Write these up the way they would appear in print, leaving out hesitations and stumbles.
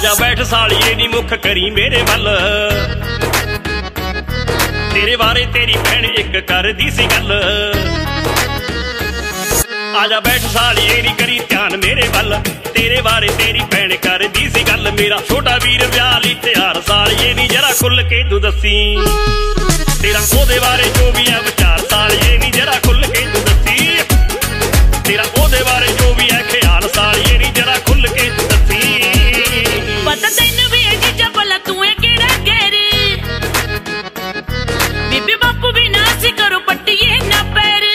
आजा बैठ सालिए नी मुख करी मेरे वल, तेरे बारे तेरी भैन एक कर दी सी गल। आजा बैठ सालिए नी करी ध्यान मेरे वल, तेरे बारे तेरी भैन कर दी सी गल। मेरा छोटा वीर ब्याह लई तैयार सालिए नी जरा खुल के तू दसी, तेरा ओदे बारे जो भी है विचार सालिए नी जरा खुल के तू दसी, तेरा ओदे बारे जो भी है ख्याल सालिए नी जरा खुल के तू दसी। पता तैनू भी है जीजा भला तू है केड़ा गैर, बीबी बापू भी ना सी करो पट्टिए ना पैर।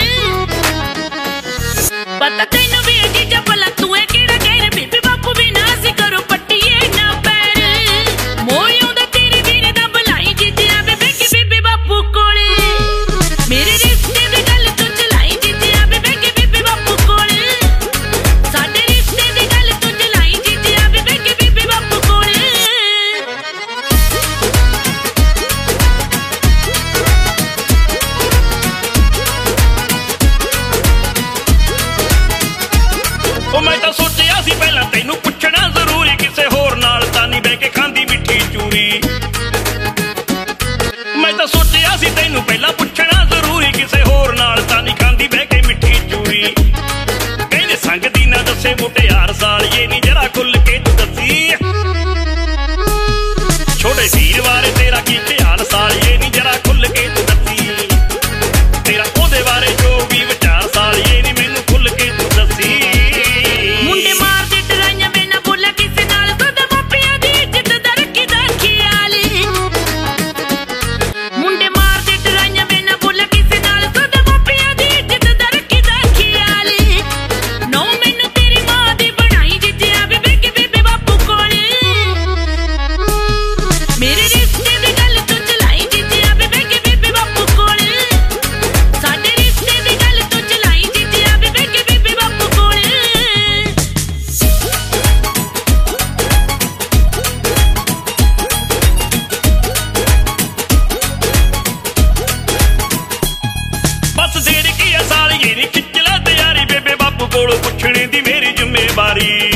पता तैनू भी है जीजा भला तू है केड़ा गैर, बीबी बापू भी ना सी करो पट्टिए ना पैर। मोयों दा तेरे वीर दा बुलाई जीजिया बेबे के बीबी बापू कोले, मेरे रिश्ते दी गल तू चलाई जीजिया बेबे के बीबी बापू कोले, साडे रिश्ते दी गल तू चलाई जीजिया बेबे के बीबी बापू कोले। ओ मैं तां सोचिया सी पहला तैनू पुछना जरूरी, किसे होर नाल तां नहीं बह के खांदी मिठी चूरी। मैं तां सोचिया सी तैनू पहला पुछना जरूरी, किसे होर नाल तां नहीं खांदी बह के मिठी चूरी। कहंदे संग दी ना दसे मुटियार सालिए नी जरा खुल के तू दसी, छोटे वीर बारे तेरा की ख्याल सालिए नी जरा खुल के तू दसी, तेरा ओदे बारे जो भी विचार सालिए नी मैनू खुल के तू दसी। मुंडे मारदे डराइयां मैं ना बोला किसे नाल, सदा मापियां दी इज्जत दा रखी दा ख्याल। मुंडे मारदे डराइयां मैं ना बोला किसे नाल, सदा मापियां दी इज्जत दा रखी दा ख्याल। नौ मैनू तेरी मां दी बनाई जीजिया बेबे के बीबी बापू कोले, मेरे रिश्ते दी गल तू चलाई जीजिया बेबे के बीबी बापू कोले, साडे रिश्ते दी गल तू चलाई जीजिया बेबे के बीबी बापू कोले। बस देर की है सालिए नी खिच लै तैयारी, बेबे बापू कोलों पुछने दी मेरी जिम्मेवारी।